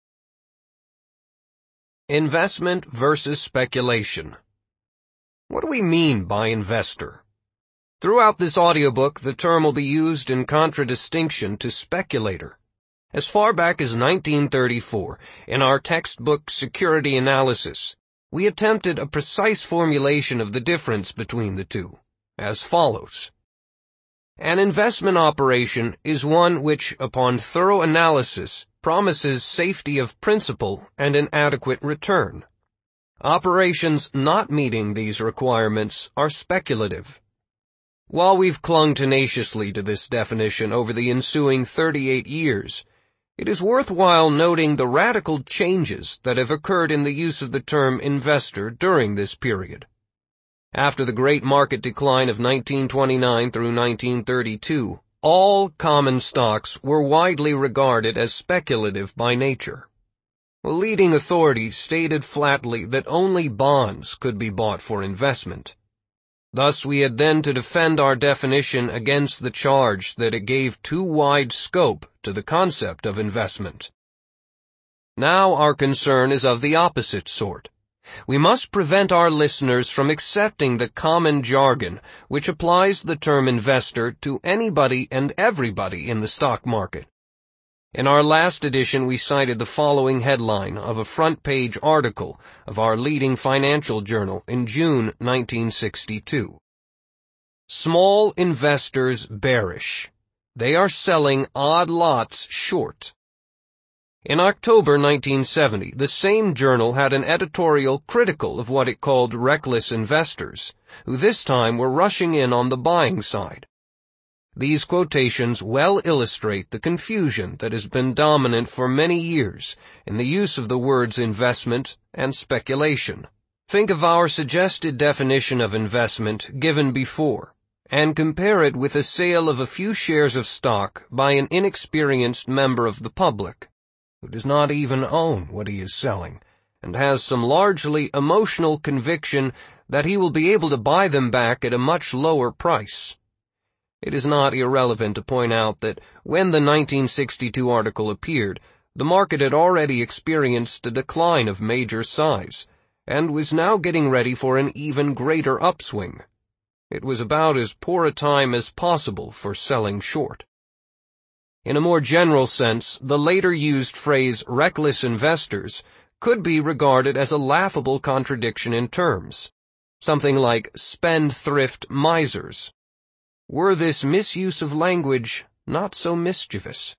Investment versus speculation. What do we mean by investor? Throughout this audiobook, the term will be used in contradistinction to speculator. As far back as nineteen thirty-four, in our textbook Security Analysis, we attempted a precise formulation of the difference between the two, as follows. An investment operation is one which, upon thorough analysis, promises safety of principal and an adequate return. Operations not meeting these requirements are speculative. While we've clung tenaciously to this definition over the ensuing thirty-eight years, it is worthwhile noting the radical changes that have occurred in the use of the term investor during this period. After the great market decline of nineteen twenty-nine through nineteen thirty-two, all common stocks were widely regarded as speculative by nature. Leading authorities stated flatly that only bonds could be bought for investment. Thus we had then to defend our definition against the charge that it gave too wide scope to the concept of investment. Now our concern is of the opposite sort. We must prevent our listeners from accepting the common jargon which applies the term investor to anybody and everybody in the stock market. In our last edition, we cited the following headline of a front-page article of our leading financial journal in June nineteen sixty-two. Small investors bearish. They are selling odd lots short. In October nineteen seventy, the same journal had an editorial critical of what it called reckless investors, who this time were rushing in on the buying side. These quotations well illustrate the confusion that has been dominant for many years in the use of the words investment and speculation. Think of our suggested definition of investment given before, and compare it with a sale of a few shares of stock by an inexperienced member of the public, who does not even own what he is selling, and has some largely emotional conviction that he will be able to buy them back at a much lower price. It is not irrelevant to point out that when the nineteen sixty-two article appeared, the market had already experienced a decline of major size, and was now getting ready for an even greater upswing. It was about as poor a time as possible for selling short. In a more general sense, the later used phrase reckless investors could be regarded as a laughable contradiction in terms, something like spendthrift misers. Were this misuse of language not so mischievous?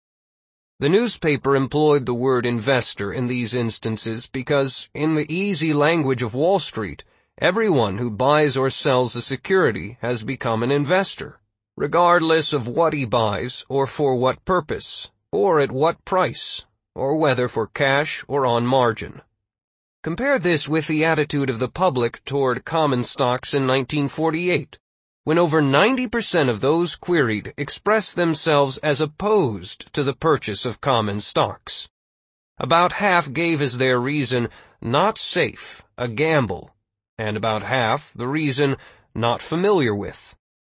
The newspaper employed the word investor in these instances because, in the easy language of Wall Street, everyone who buys or sells a security has become an investor, regardless of what he buys or for what purpose, or at what price, or whether for cash or on margin. Compare this with the attitude of the public toward common stocks in nineteen forty-eight. When over ninety percent of those queried expressed themselves as opposed to the purchase of common stocks. About half gave as their reason, not safe, a gamble, and about half the reason, not familiar with.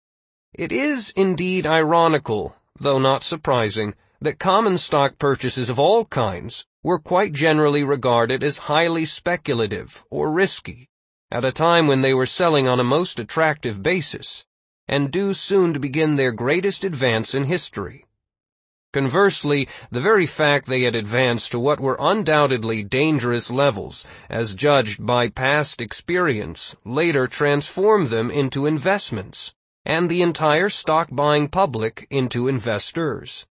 It is indeed ironical, though not surprising, that common stock purchases of all kinds were quite generally regarded as highly speculative or risky, at a time when they were selling on a most attractive basis, and due soon to begin their greatest advance in history. Conversely, the very fact they had advanced to what were undoubtedly dangerous levels, as judged by past experience, later transformed them into investments, and the entire stock-buying public into investors.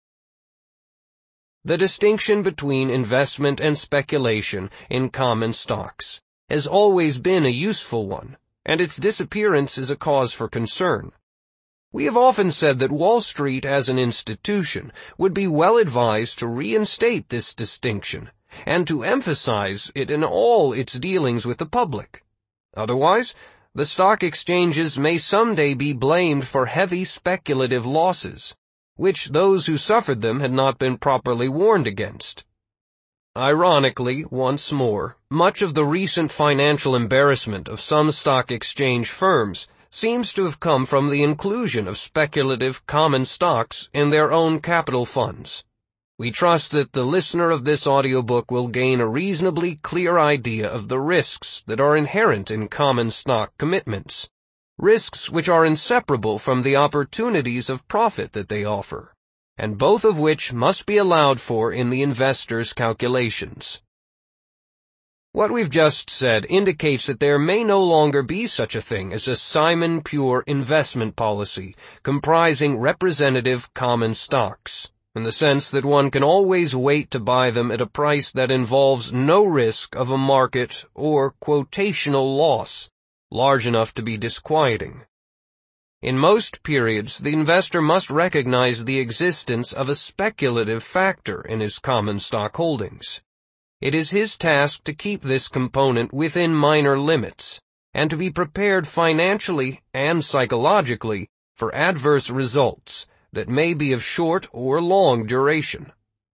The distinction between investment and speculation in common stocks has always been a useful one, and its disappearance is a cause for concern. We have often said that Wall Street as an institution would be well advised to reinstate this distinction and to emphasize it in all its dealings with the public. Otherwise, the stock exchanges may someday be blamed for heavy speculative losses, which those who suffered them had not been properly warned against. Ironically, once more, much of the recent financial embarrassment of some stock exchange firms seems to have come from the inclusion of speculative common stocks in their own capital funds. We trust that the listener of this audiobook will gain a reasonably clear idea of the risks that are inherent in common stock commitments, risks which are inseparable from the opportunities of profit that they offer, and both of which must be allowed for in the investor's calculations. What we've just said indicates that there may no longer be such a thing as a Simon Pure investment policy comprising representative common stocks, in the sense that one can always wait to buy them at a price that involves no risk of a market or quotational loss large enough to be disquieting. In most periods, the investor must recognize the existence of a speculative factor in his common stock holdings. It is his task to keep this component within minor limits, and to be prepared financially and psychologically for adverse results that may be of short or long duration.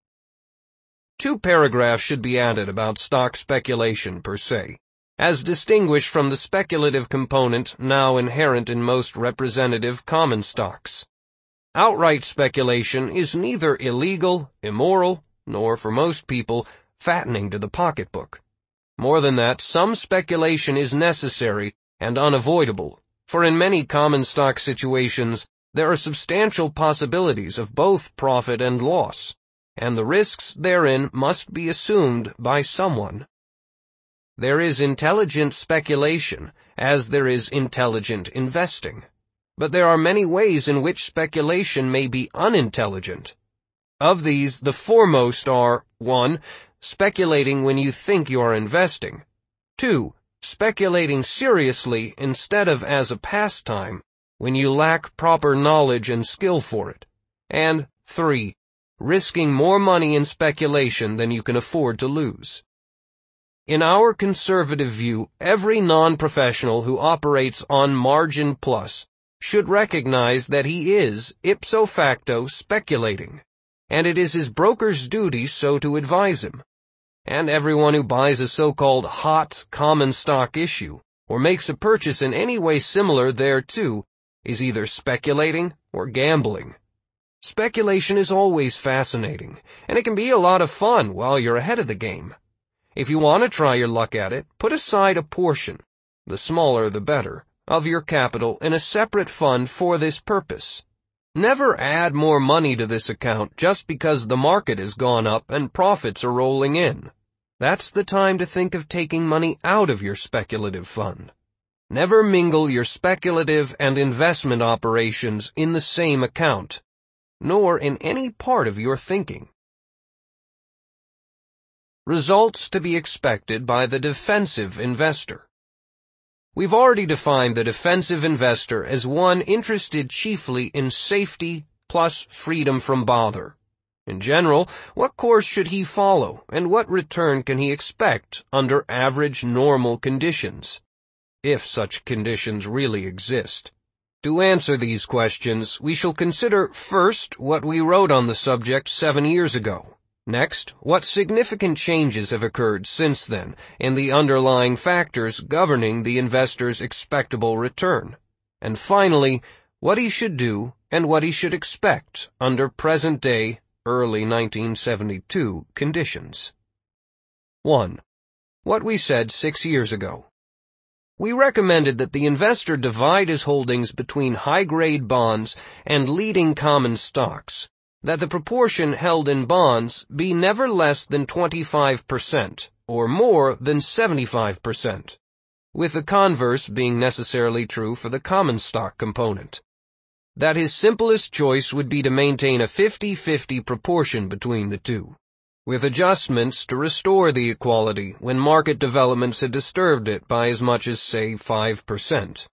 Two paragraphs should be added about stock speculation per se, as distinguished from the speculative component now inherent in most representative common stocks. Outright speculation is neither illegal, immoral, nor, for most people, fattening to the pocketbook. More than that, some speculation is necessary and unavoidable, for in many common stock situations there are substantial possibilities of both profit and loss, and the risks therein must be assumed by someone. There is intelligent speculation, as there is intelligent investing, but there are many ways in which speculation may be unintelligent. Of these, the foremost are, one, speculating when you think you are investing, two, speculating seriously instead of as a pastime when you lack proper knowledge and skill for it, and three, risking more money in speculation than you can afford to lose. In our conservative view, every non-professional who operates on margin plus should recognize that he is, ipso facto, speculating, and it is his broker's duty so to advise him. And everyone who buys a so-called hot common stock issue, or makes a purchase in any way similar thereto, is either speculating or gambling. Speculation is always fascinating, and it can be a lot of fun while you're ahead of the game. If you want to try your luck at it, put aside a portion, the smaller the better, of your capital in a separate fund for this purpose. Never add more money to this account just because the market has gone up and profits are rolling in. That's the time to think of taking money out of your speculative fund. Never mingle your speculative and investment operations in the same account, nor in any part of your thinking. Results to be expected by the defensive investor. We've already defined the defensive investor as one interested chiefly in safety plus freedom from bother. In general, what course should he follow, and what return can he expect under average normal conditions, if such conditions really exist? To answer these questions, we shall consider first what we wrote on the subject seven years ago. Next, what significant changes have occurred since then in the underlying factors governing the investor's expectable return. And finally, what he should do and what he should expect under present-day, early nineteen seventy-two conditions. one. What we said six years ago. We recommended that the investor divide his holdings between high-grade bonds and leading common stocks, that the proportion held in bonds be never less than twenty-five percent, or more than seventy-five percent, with the converse being necessarily true for the common stock component. That his simplest choice would be to maintain a fifty-fifty proportion between the two, with adjustments to restore the equality when market developments had disturbed it by as much as, say, five percent.